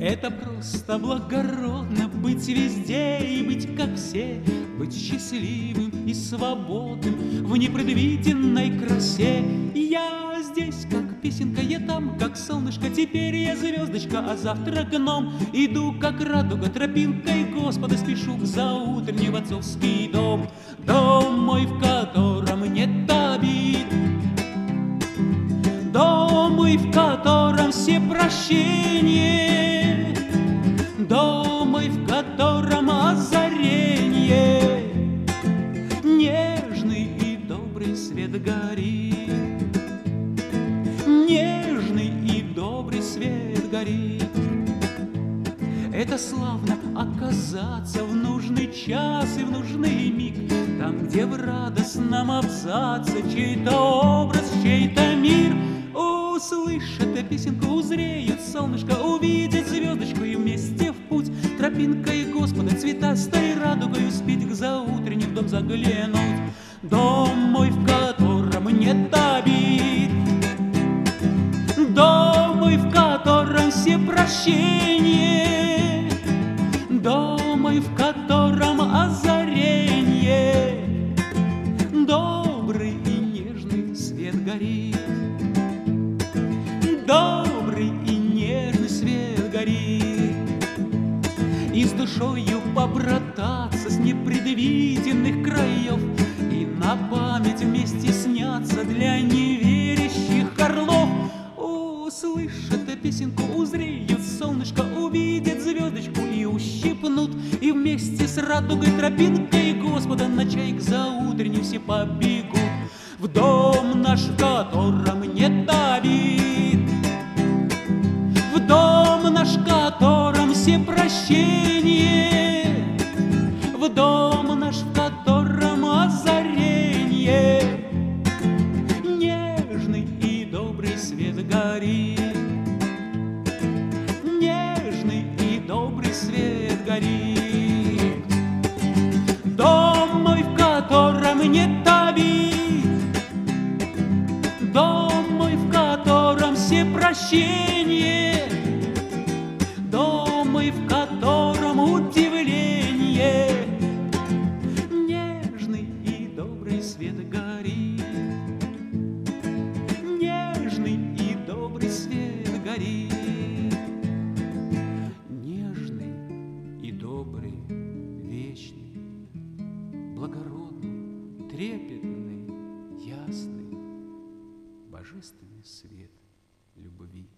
Это просто благородно быть везде и быть как все, быть счастливым и свободным в непредвиденной красе. Я здесь как песенка, я там как солнышко, теперь я звездочка, а завтра гном. Иду как радуга тропинкой Господа, спешу к заутренний в отцовский дом. Дом мой, в котором нет обид, дом мой, в котором все прощения, дом мой, в котором озаренье, нежный и добрый свет горит, нежный и добрый свет горит. Это славно оказаться в нужный час и в нужный миг, там, где в радостном абзаце чей-то образ, чей-то мир. Услышат песенку, узреют солнышко, увидят звездочку и вместе в путь тропинкой Господа цветастой радугой успеть к заутренним в дом заглянуть. Дом мой, в котором нет обид, дом мой, в котором все прощения, дом мой, в котором озаренье, добрый и нежный свет горит. Добрый и нежный свет горит. И с душою побрататься с непредвиденных краев, и на память вместе сняться для неверящих орлов. Услышат песенку, узреют солнышко, увидят звездочку и ущипнут, и вместе с радугой тропинкой Господа на чай к заутренней все побегут. В дом наш, в котором нет обид, в дом наш, в котором все прощения, в дом наш, в котором озаренье, нежный и добрый свет горит, нежный и добрый свет горит. Дом мой, в котором нет обид, дом мой, в котором все прощения, дом мой, в котором удивление, нежный и добрый свет горит, нежный и добрый свет горит, нежный и добрый, вечный, благородный, трепетный, ясный, божественный свет любви.